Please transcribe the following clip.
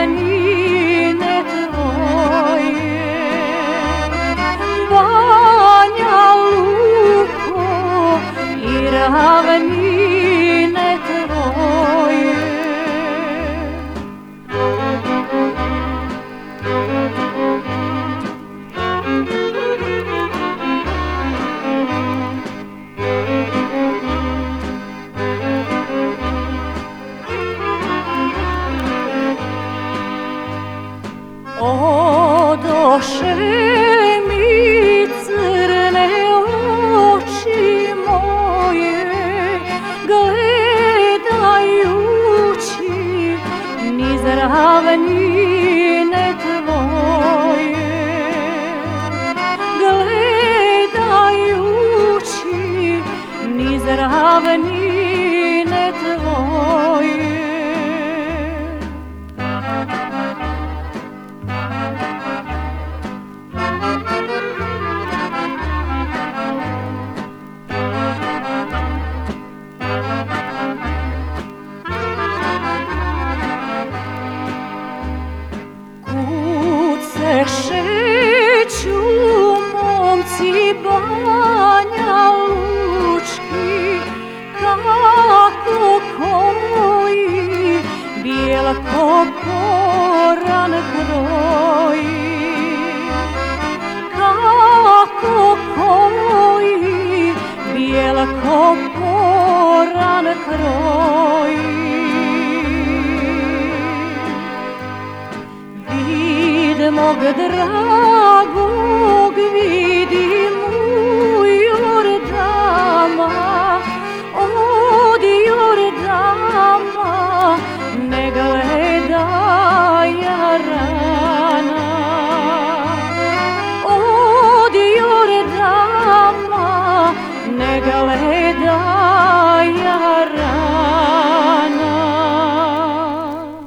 ravnine tvoje, Banja Luko i ravnine tvoje. Odoše mi crne oči moje, gledajući niz ravnine tvoje, gledajući niz ravnine tvoje. Šeću momci Banja Lučki, kako koji bijelko koran kroji, kako koji bijelko koran kroji. Mog